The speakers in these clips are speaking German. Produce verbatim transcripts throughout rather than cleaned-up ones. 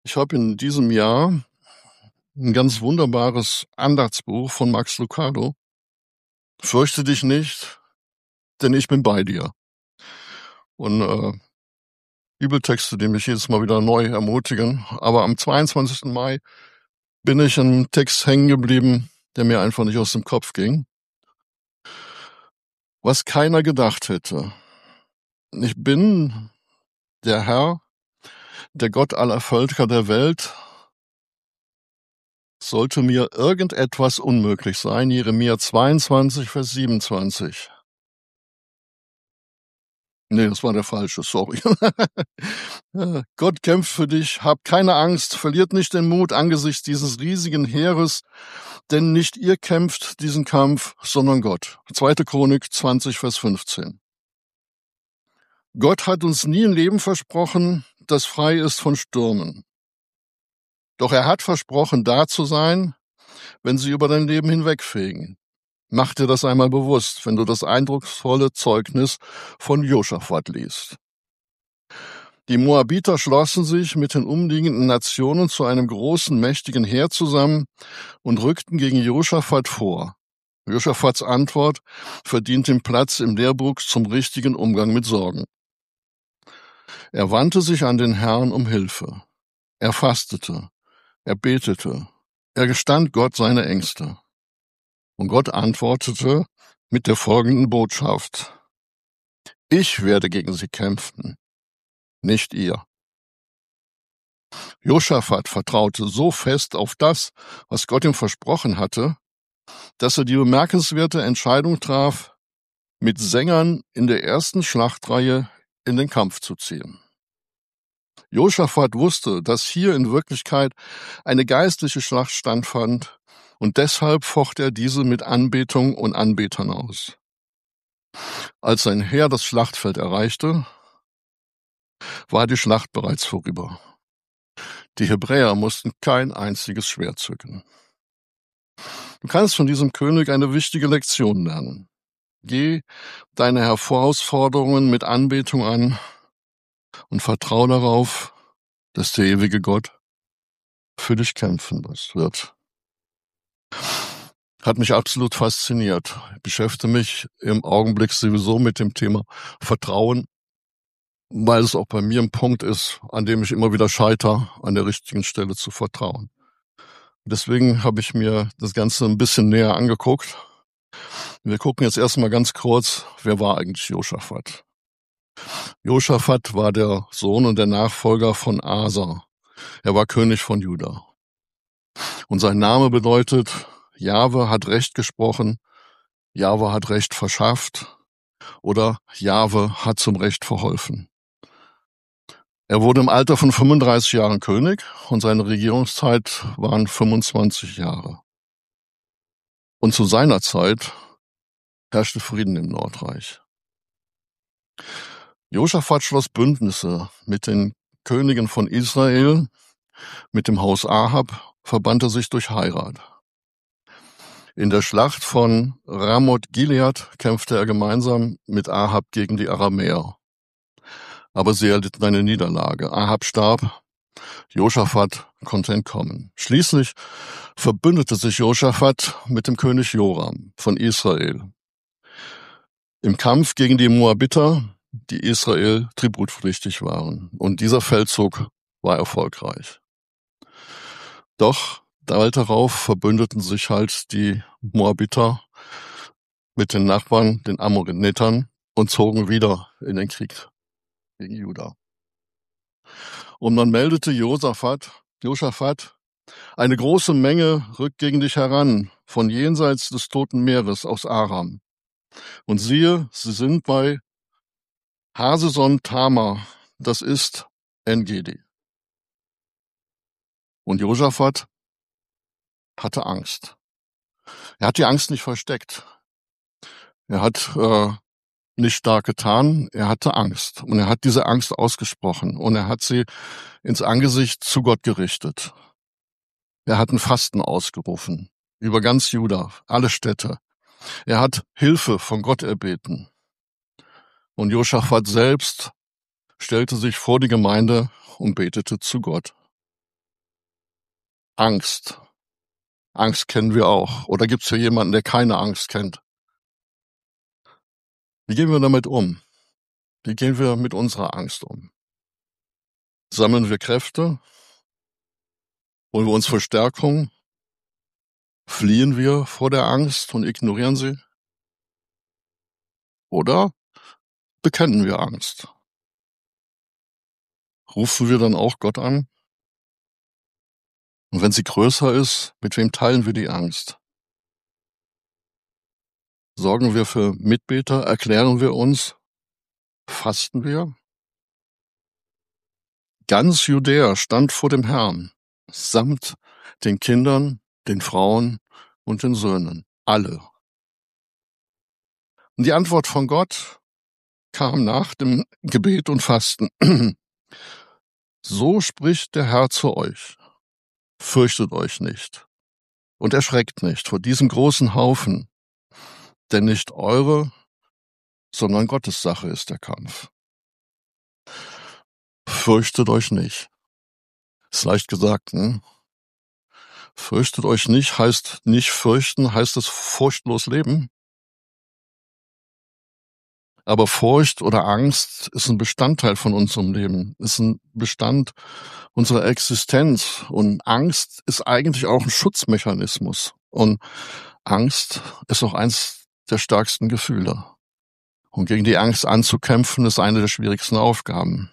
Ich habe in diesem Jahr ein ganz wunderbares Andachtsbuch von Max Lucado. Fürchte dich nicht, denn ich bin bei dir. Und äh, Bibeltexte, die mich jedes Mal wieder neu ermutigen. Aber am zweiundzwanzigsten Mai bin ich an einem Text hängen geblieben, der mir einfach nicht aus dem Kopf ging. Was keiner gedacht hätte. Ich bin der Herr, der Gott aller Völker der Welt. Sollte mir irgendetwas unmöglich sein, Jeremia zweiundzwanzig, Vers siebenundzwanzig. Nee, das war der falsche, sorry. Gott kämpft für dich, habt keine Angst, verliert nicht den Mut angesichts dieses riesigen Heeres, denn nicht ihr kämpft diesen Kampf, sondern Gott. Zweite Chronik zwanzig, Vers fünfzehn. Gott hat uns nie ein Leben versprochen, das frei ist von Stürmen. Doch er hat versprochen, da zu sein, wenn sie über dein Leben hinwegfegen. Mach dir das einmal bewusst, wenn du das eindrucksvolle Zeugnis von Josaphat liest. Die Moabiter schlossen sich mit den umliegenden Nationen zu einem großen, mächtigen Heer zusammen und rückten gegen Josaphat vor. Josaphats Antwort verdient den Platz im Lehrbuch zum richtigen Umgang mit Sorgen. Er wandte sich an den Herrn um Hilfe. Er fastete. Er betete. Er gestand Gott seine Ängste. Und Gott antwortete mit der folgenden Botschaft. Ich werde gegen sie kämpfen, nicht ihr. Josaphat vertraute so fest auf das, was Gott ihm versprochen hatte, dass er die bemerkenswerte Entscheidung traf, mit Sängern in der ersten Schlachtreihe in den Kampf zu ziehen. Josaphat wusste, dass hier in Wirklichkeit eine geistliche Schlacht stattfand, und deshalb focht er diese mit Anbetung und Anbetern aus. Als sein Heer das Schlachtfeld erreichte, war die Schlacht bereits vorüber. Die Hebräer mussten kein einziges Schwert zücken. Du kannst von diesem König eine wichtige Lektion lernen. Geh deine Herausforderungen mit Anbetung an und vertraue darauf, dass der ewige Gott für dich kämpfen wird. Hat mich absolut fasziniert. Ich beschäftige mich im Augenblick sowieso mit dem Thema Vertrauen, weil es auch bei mir ein Punkt ist, an dem ich immer wieder scheitere, an der richtigen Stelle zu vertrauen. Deswegen habe ich mir das Ganze ein bisschen näher angeguckt. Wir gucken jetzt erstmal ganz kurz, wer war eigentlich Josaphat? Josaphat war der Sohn und der Nachfolger von Asa. Er war König von Juda. Und sein Name bedeutet, Jahwe hat Recht gesprochen, Jahwe hat Recht verschafft oder Jahwe hat zum Recht verholfen. Er wurde im Alter von fünfunddreißig Jahren König und seine Regierungszeit waren fünfundzwanzig Jahre. Und zu seiner Zeit herrschte Frieden im Nordreich. Josaphat schloss Bündnisse mit den Königen von Israel, mit dem Haus Ahab verband er sich durch Heirat. In der Schlacht von Ramoth Gilead kämpfte er gemeinsam mit Ahab gegen die Aramäer. Aber sie erlitten eine Niederlage. Ahab starb, Josaphat konnte entkommen. Schließlich verbündete sich Josaphat mit dem König Joram von Israel im Kampf gegen die Moabiter, die Israel tributpflichtig waren. Und dieser Feldzug war erfolgreich. Doch bald darauf verbündeten sich halt die Moabiter mit den Nachbarn, den Amoritern, und zogen wieder in den Krieg gegen Juda. Und man meldete Josaphat, Josaphat, eine große Menge rückt gegen dich heran, von jenseits des Toten Meeres aus Aram. Und siehe, sie sind bei Haseson Tamar, das ist En-Gedi. Und Josaphat hatte Angst. Er hat die Angst nicht versteckt. Er hat äh, nicht stark getan, er hatte Angst. Und er hat diese Angst ausgesprochen. Und er hat sie ins Angesicht zu Gott gerichtet. Er hat ein Fasten ausgerufen. Über ganz Juda, alle Städte. Er hat Hilfe von Gott erbeten. Und Josaphat selbst stellte sich vor die Gemeinde und betete zu Gott. Angst. Angst kennen wir auch. Oder gibt's hier jemanden, der keine Angst kennt? Wie gehen wir damit um? Wie gehen wir mit unserer Angst um? Sammeln wir Kräfte? Holen wir uns Verstärkung? Fliehen wir vor der Angst und ignorieren sie? Oder bekennen wir Angst? Rufen wir dann auch Gott an? Und wenn sie größer ist, mit wem teilen wir die Angst? Sorgen wir für Mitbeter? Erklären wir uns? Fasten wir? Ganz Judäa stand vor dem Herrn, samt den Kindern, den Frauen und den Söhnen. Alle. Und die Antwort von Gott kam nach dem Gebet und Fasten. So spricht der Herr zu euch. Fürchtet euch nicht und erschreckt nicht vor diesem großen Haufen, denn nicht eure, sondern Gottes Sache ist der Kampf. Fürchtet euch nicht. Ist leicht gesagt, ne? Fürchtet euch nicht heißt nicht fürchten, heißt es furchtlos leben. Aber Furcht oder Angst ist ein Bestandteil von unserem Leben, ist ein Bestand unserer Existenz. Und Angst ist eigentlich auch ein Schutzmechanismus. Und Angst ist auch eins der stärksten Gefühle. Und gegen die Angst anzukämpfen, ist eine der schwierigsten Aufgaben.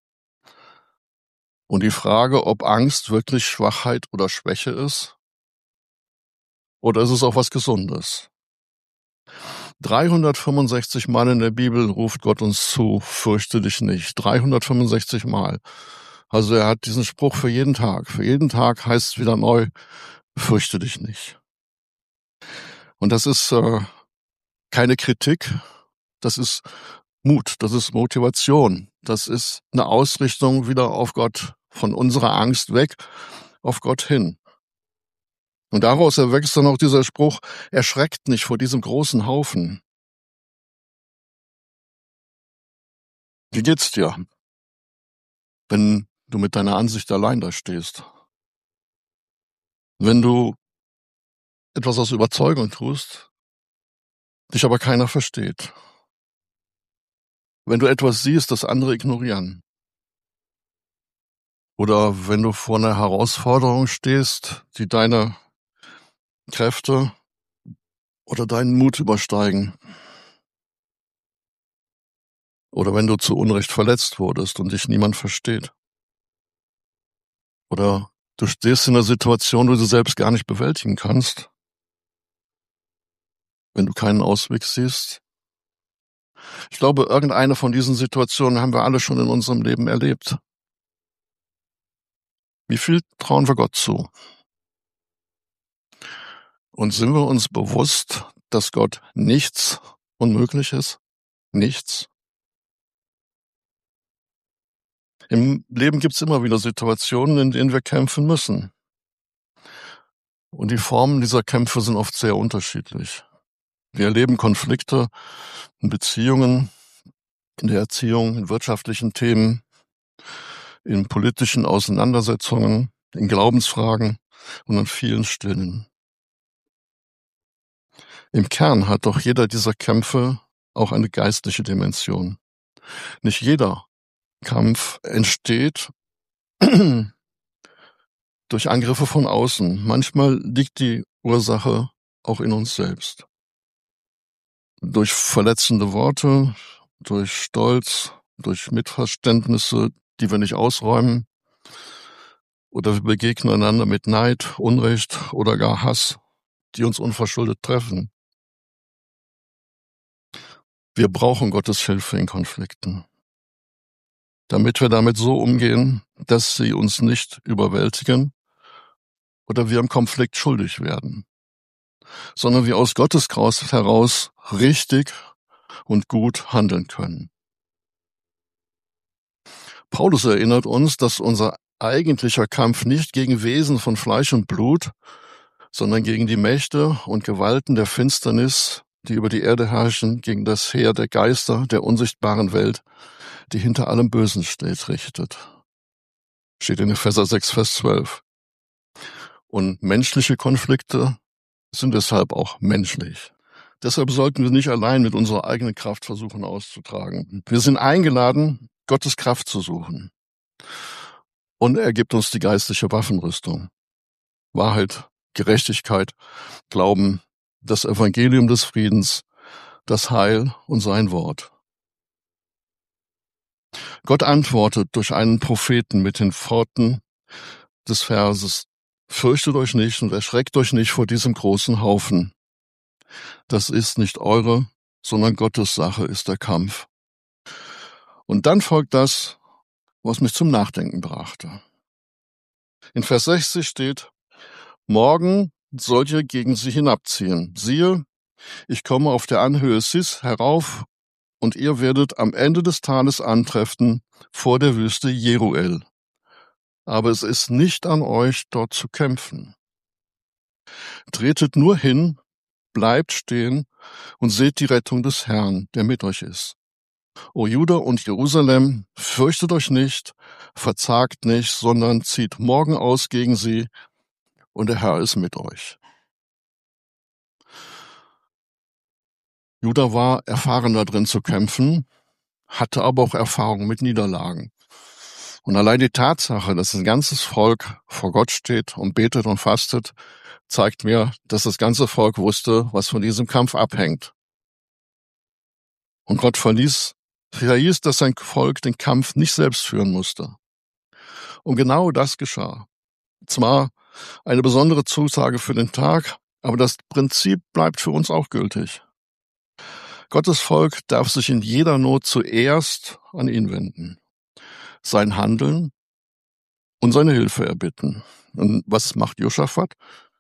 Und die Frage, ob Angst wirklich Schwachheit oder Schwäche ist, oder ist es auch was Gesundes? dreihundertfünfundsechzig Mal in der Bibel ruft Gott uns zu, fürchte dich nicht. dreihundertfünfundsechzig Mal. Also er hat diesen Spruch für jeden Tag. Für jeden Tag heißt es wieder neu, fürchte dich nicht. Und das ist äh, keine Kritik, das ist Mut, das ist Motivation, das ist eine Ausrichtung wieder auf Gott, von unserer Angst weg, auf Gott hin. Und daraus erwächst dann auch dieser Spruch, erschreckt nicht vor diesem großen Haufen. Wie geht's dir, wenn du mit deiner Ansicht allein da stehst? Wenn du etwas aus Überzeugung tust, dich aber keiner versteht. Wenn du etwas siehst, das andere ignorieren. Oder wenn du vor einer Herausforderung stehst, die deine Kräfte oder deinen Mut übersteigen. Oder wenn du zu Unrecht verletzt wurdest und dich niemand versteht. Oder du stehst in einer Situation, wo du selbst gar nicht bewältigen kannst. Wenn du keinen Ausweg siehst. Ich glaube, irgendeine von diesen Situationen haben wir alle schon in unserem Leben erlebt. Wie viel trauen wir Gott zu? Und sind wir uns bewusst, dass Gott nichts unmöglich ist? Nichts. Im Leben gibt's immer wieder Situationen, in denen wir kämpfen müssen. Und die Formen dieser Kämpfe sind oft sehr unterschiedlich. Wir erleben Konflikte in Beziehungen, in der Erziehung, in wirtschaftlichen Themen, in politischen Auseinandersetzungen, in Glaubensfragen und an vielen Stellen. Im Kern hat doch jeder dieser Kämpfe auch eine geistliche Dimension. Nicht jeder Kampf entsteht durch Angriffe von außen. Manchmal liegt die Ursache auch in uns selbst. Durch verletzende Worte, durch Stolz, durch Missverständnisse, die wir nicht ausräumen, oder wir begegnen einander mit Neid, Unrecht oder gar Hass, die uns unverschuldet treffen. Wir brauchen Gottes Hilfe in Konflikten, damit wir damit so umgehen, dass sie uns nicht überwältigen oder wir im Konflikt schuldig werden, sondern wir aus Gottes Kraft heraus richtig und gut handeln können. Paulus erinnert uns, dass unser eigentlicher Kampf nicht gegen Wesen von Fleisch und Blut, sondern gegen die Mächte und Gewalten der Finsternis, die über die Erde herrschen, gegen das Heer der Geister der unsichtbaren Welt, die hinter allem Bösen steht, richtet. Steht in Epheser sechs, Vers zwölf. Und menschliche Konflikte sind deshalb auch menschlich. Deshalb sollten wir nicht allein mit unserer eigenen Kraft versuchen auszutragen. Wir sind eingeladen, Gottes Kraft zu suchen. Und er gibt uns die geistliche Waffenrüstung. Wahrheit, Gerechtigkeit, Glauben, das Evangelium des Friedens, das Heil und sein Wort. Gott antwortet durch einen Propheten mit den Worten des Verses: Fürchtet euch nicht und erschreckt euch nicht vor diesem großen Haufen. Das ist nicht eure, sondern Gottes Sache ist der Kampf. Und dann folgt das, was mich zum Nachdenken brachte. In Vers sechzig steht: Morgen sollt ihr gegen sie hinabziehen. Siehe, ich komme auf der Anhöhe Sis herauf, und ihr werdet am Ende des Tales antreffen vor der Wüste Jeruel. Aber es ist nicht an euch, dort zu kämpfen. Tretet nur hin, bleibt stehen und seht die Rettung des Herrn, der mit euch ist. O Juda und Jerusalem, fürchtet euch nicht, verzagt nicht, sondern zieht morgen aus gegen sie, und der Herr ist mit euch. Juda war erfahren darin zu kämpfen, hatte aber auch Erfahrung mit Niederlagen. Und allein die Tatsache, dass ein ganzes Volk vor Gott steht und betet und fastet, zeigt mir, dass das ganze Volk wusste, was von diesem Kampf abhängt. Und Gott verließ, verhieß, dass sein Volk den Kampf nicht selbst führen musste. Und genau das geschah. Zwar eine besondere Zusage für den Tag, aber das Prinzip bleibt für uns auch gültig. Gottes Volk darf sich in jeder Not zuerst an ihn wenden, sein Handeln und seine Hilfe erbitten. Und was macht Josaphat?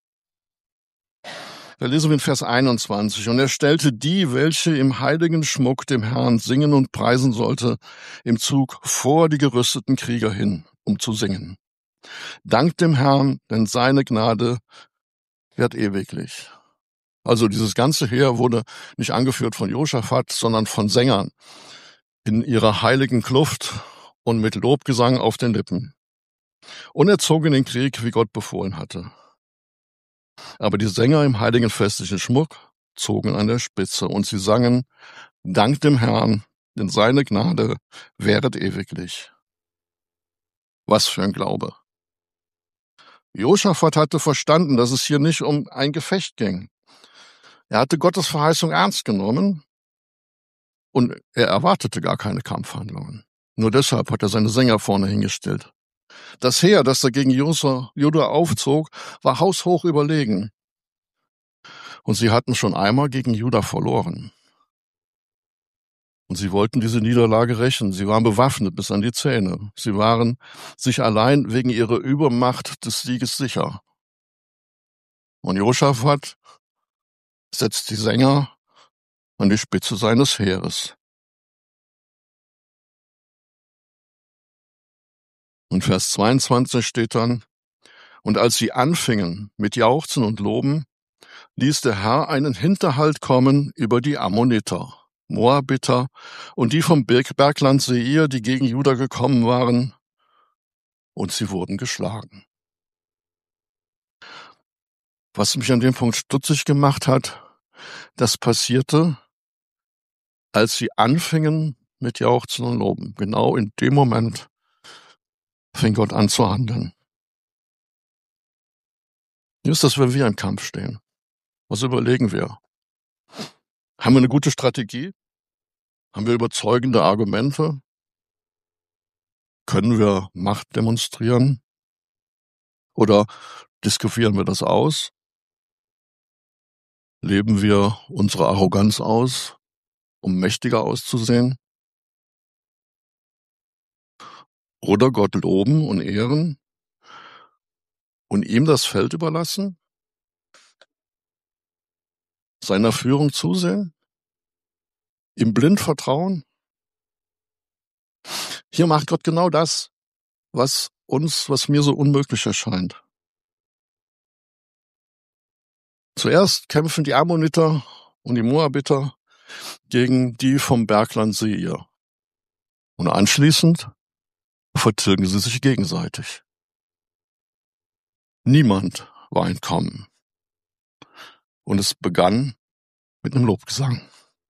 Da lesen wir in Vers einundzwanzig. Und er stellte die, welche im heiligen Schmuck dem Herrn singen und preisen sollte, im Zug vor die gerüsteten Krieger hin, um zu singen. Dank dem Herrn, denn seine Gnade währt ewiglich. Also dieses ganze Heer wurde nicht angeführt von Josaphat, sondern von Sängern in ihrer heiligen Kluft und mit Lobgesang auf den Lippen. Und er zog in den Krieg, wie Gott befohlen hatte. Aber die Sänger im heiligen festlichen Schmuck zogen an der Spitze und sie sangen: Dank dem Herrn, denn seine Gnade währet ewiglich. Was für ein Glaube! Josaphat hatte verstanden, dass es hier nicht um ein Gefecht ging. Er hatte Gottes Verheißung ernst genommen und er erwartete gar keine Kampfhandlungen. Nur deshalb hat er seine Sänger vorne hingestellt. Das Heer, das dagegen Juda aufzog, war haushoch überlegen. Und sie hatten schon einmal gegen Juda verloren. Und sie wollten diese Niederlage rächen. Sie waren bewaffnet bis an die Zähne. Sie waren sich allein wegen ihrer Übermacht des Sieges sicher. Und Josaphat setzt die Sänger an die Spitze seines Heeres. Und Vers zweiundzwanzig steht dann: Und als sie anfingen mit Jauchzen und Loben, ließ der Herr einen Hinterhalt kommen über die Ammoniter, Moabiter und die vom Bergland Seir, die gegen Juda gekommen waren, und sie wurden geschlagen. Was mich an dem Punkt stutzig gemacht hat, das passierte, als sie anfingen mit Jauchzen und Loben. Genau in dem Moment fing Gott an zu handeln. Wie ist das, wenn wir im Kampf stehen? Was überlegen wir? Haben wir eine gute Strategie? Haben wir überzeugende Argumente? Können wir Macht demonstrieren? Oder diskutieren wir das aus? Leben wir unsere Arroganz aus, um mächtiger auszusehen? Oder Gott loben und ehren und ihm das Feld überlassen? Seiner Führung zusehen? Ihm blind vertrauen? Hier macht Gott genau das, was uns, was mir so unmöglich erscheint. Zuerst kämpfen die Ammoniter und die Moabiter gegen die vom Bergland Seir. Und anschließend vertilgen sie sich gegenseitig. Niemand war entkommen. Und es begann mit einem Lobgesang.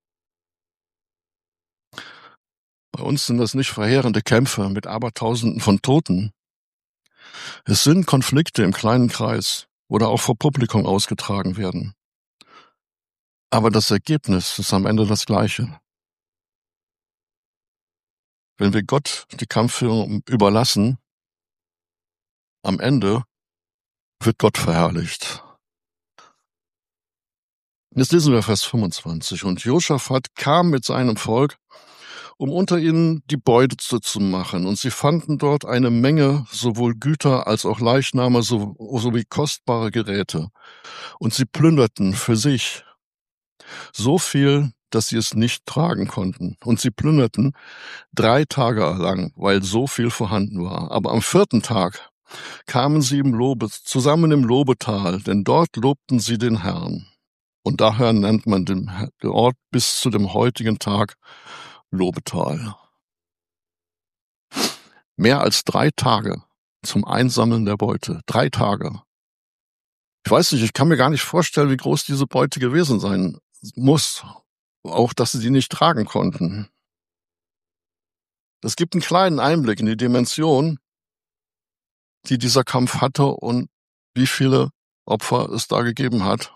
Bei uns sind das nicht verheerende Kämpfe mit Abertausenden von Toten. Es sind Konflikte im kleinen Kreis oder auch vor Publikum ausgetragen werden. Aber das Ergebnis ist am Ende das gleiche. Wenn wir Gott die Kampfführung überlassen, am Ende wird Gott verherrlicht. Jetzt lesen wir Vers fünfundzwanzig. Und Josaphat kam mit seinem Volk, um unter ihnen die Beute zu machen. Und sie fanden dort eine Menge, sowohl Güter als auch Leichname sowie kostbare Geräte. Und sie plünderten für sich so viel, dass sie es nicht tragen konnten. Und sie plünderten drei Tage lang, weil so viel vorhanden war. Aber am vierten Tag kamen sie im Lobe, zusammen im Lobetal, denn dort lobten sie den Herrn. Und daher nennt man den Ort bis zu dem heutigen Tag Lobetal. Mehr als drei Tage zum Einsammeln der Beute. Drei Tage. Ich weiß nicht, ich kann mir gar nicht vorstellen, wie groß diese Beute gewesen sein muss. Auch, dass sie die nicht tragen konnten. Das gibt einen kleinen Einblick in die Dimension, die dieser Kampf hatte und wie viele Opfer es da gegeben hat.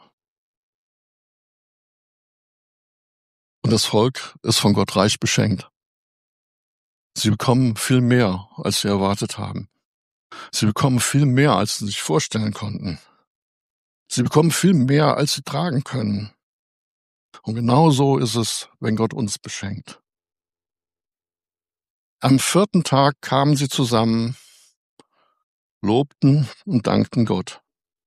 Und das Volk ist von Gott reich beschenkt. Sie bekommen viel mehr, als sie erwartet haben. Sie bekommen viel mehr, als sie sich vorstellen konnten. Sie bekommen viel mehr, als sie tragen können. Und genau so ist es, wenn Gott uns beschenkt. Am vierten Tag kamen sie zusammen, lobten und dankten Gott.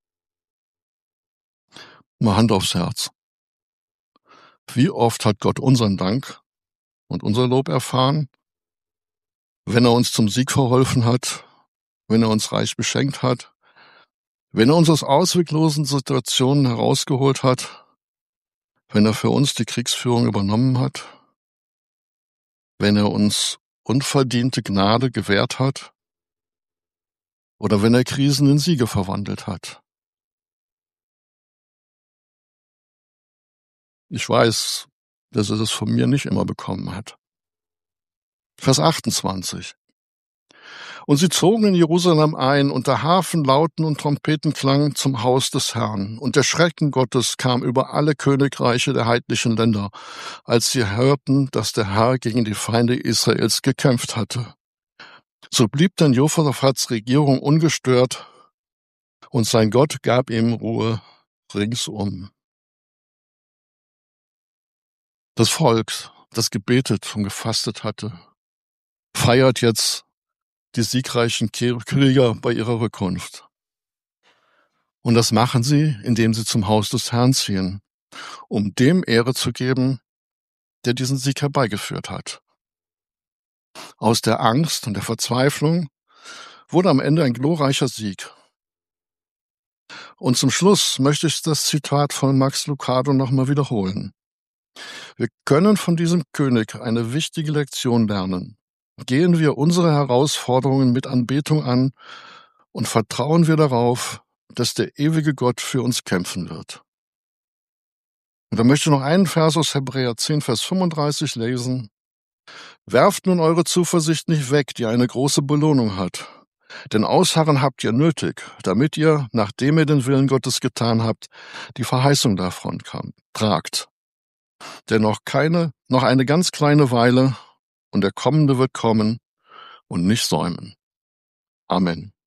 Mal Hand aufs Herz. Wie oft hat Gott unseren Dank und unser Lob erfahren, wenn er uns zum Sieg verholfen hat, wenn er uns reich beschenkt hat, wenn er uns aus ausweglosen Situationen herausgeholt hat, wenn er für uns die Kriegsführung übernommen hat, wenn er uns unverdiente Gnade gewährt hat oder wenn er Krisen in Siege verwandelt hat. Ich weiß, dass er das von mir nicht immer bekommen hat. Vers achtundzwanzig. Und sie zogen in Jerusalem ein, unter Harfenlauten und Trompetenklang zum Haus des Herrn. Und der Schrecken Gottes kam über alle Königreiche der heidnischen Länder, als sie hörten, dass der Herr gegen die Feinde Israels gekämpft hatte. So blieb dann Josaphats Regierung ungestört, und sein Gott gab ihm Ruhe ringsum. Das Volk, das gebetet und gefastet hatte, feiert jetzt die siegreichen Krieger bei ihrer Rückkunft. Und das machen sie, indem sie zum Haus des Herrn ziehen, um dem Ehre zu geben, der diesen Sieg herbeigeführt hat. Aus der Angst und der Verzweiflung wurde am Ende ein glorreicher Sieg. Und zum Schluss möchte ich das Zitat von Max Lucado nochmal wiederholen. Wir können von diesem König eine wichtige Lektion lernen. Gehen wir unsere Herausforderungen mit Anbetung an und vertrauen wir darauf, dass der ewige Gott für uns kämpfen wird. Und da möchte ich noch einen Vers aus Hebräer zehn, Vers fünfunddreißig lesen. Werft nun eure Zuversicht nicht weg, die eine große Belohnung hat. Denn Ausharren habt ihr nötig, damit ihr, nachdem ihr den Willen Gottes getan habt, die Verheißung davon kam, tragt. Denn noch keine, noch eine ganz kleine Weile, und der Kommende wird kommen und nicht säumen. Amen.